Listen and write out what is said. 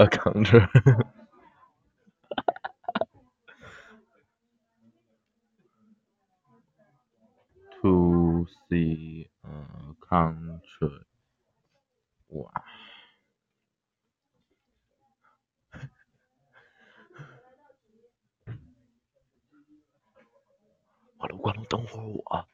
a counter. To see a country.哇，完了，关了，等会儿我。